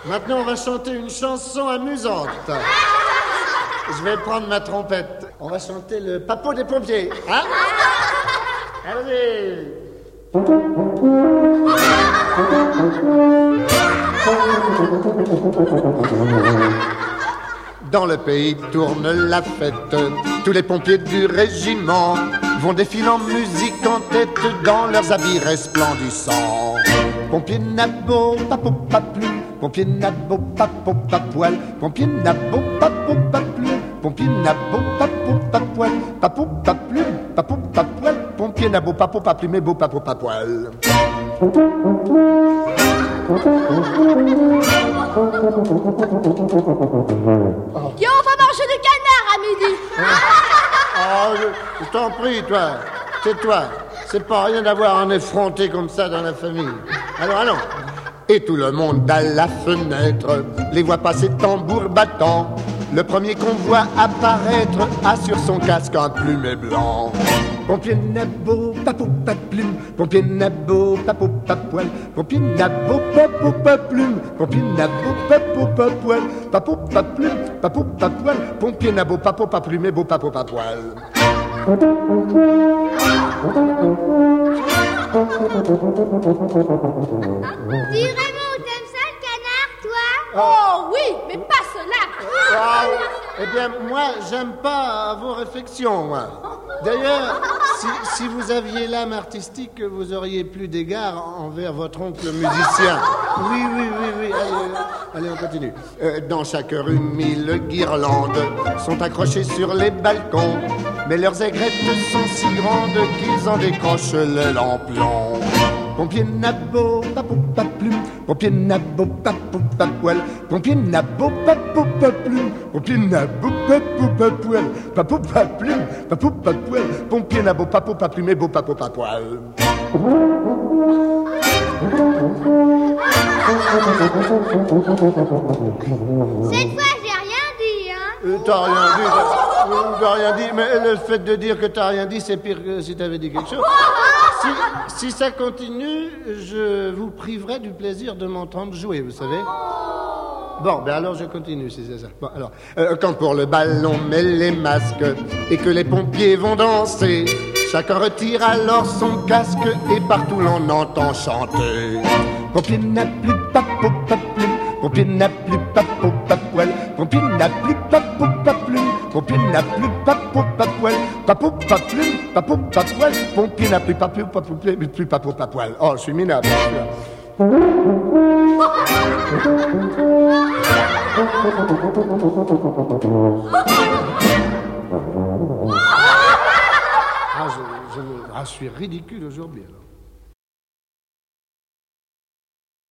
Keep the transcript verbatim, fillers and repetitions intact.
Maintenant, on va chanter une chanson amusante. Je vais prendre ma trompette. On va chanter le Papo des pompiers. Hein? Allez. Dans le pays tourne la fête. Tous les pompiers du régiment vont défiler en musique en tête dans leurs habits resplendissants. Pompier nabo, papo, paplu. Pompier nabo, papo, papoil. Pompier nabo, papo, paplu. Pompier nabo, papo, papoil. Papo, paplu, papo, papoil. Pompier nabo, papo, paplu, mais beau papo, papoil. Yo, on va manger du canard à midi. Oh, je, je t'en prie, toi. Tais-toi. C'est pas rien d'avoir un effronté comme ça dans la famille. Alors, allons. Et tout le monde à la fenêtre les voit passer tambour battant. Le premier qu'on voit apparaître a sur son casque un plumet blanc. Pompier nabo, papo, paplume. Pompier nabo, papo, papoil. Pompier nabo, papo, paplume. Pompier nabo, papo, papoil. Papo, paplume, papo, papoil. Pompier nabo, papo, paplume, beau papo, papoil. Dis Raymond, t'aimes ça le canard, toi? Oh oui, mais pas cela. Ah, eh bien, moi, j'aime pas vos réflexions, moi. D'ailleurs, si, si vous aviez l'âme artistique, vous auriez plus d'égard envers votre oncle musicien. Oui, oui, oui, oui. Allez, allez on continue. Euh, dans chaque rue, mille guirlandes sont accrochées sur les balcons. Mais leurs aigrettes sont si grandes qu'ils en décrochent le lampion. Pompier nabo, papo, paplume. Pompier nabo, papo, papoil. Pompier nabo, papo, paplume. Pompier nabo, papo, papoil. Papo, paplume, papo, papoil. Pompier nabo, papo, paplume, beau papo, papoil. Cette fois, j'ai rien dit, hein? Euh, t'as rien dit, t'as, t'as rien dit, mais le fait de dire que t'as rien dit, c'est pire que si t'avais dit quelque chose. Si, si ça continue, je vous priverai du plaisir de m'entendre jouer, vous savez. Bon, ben alors je continue, si c'est ça. Bon, alors, euh, quand pour le bal on met les masques et que les pompiers vont danser, chacun retire alors son casque et partout l'on entend chanter. Pompier n'a plus papo, paplume. Pompier n'a plus papo, papoil. Pompier n'a plus papo, paplume. Pompier n'a plus papo, papoil. Papo, paplume, papo, papoil. Pompier n'a plus papo, papo, plus papo, papoil. Oh, je suis minable. Ah, je, je, ah, je suis ridicule aujourd'hui alors.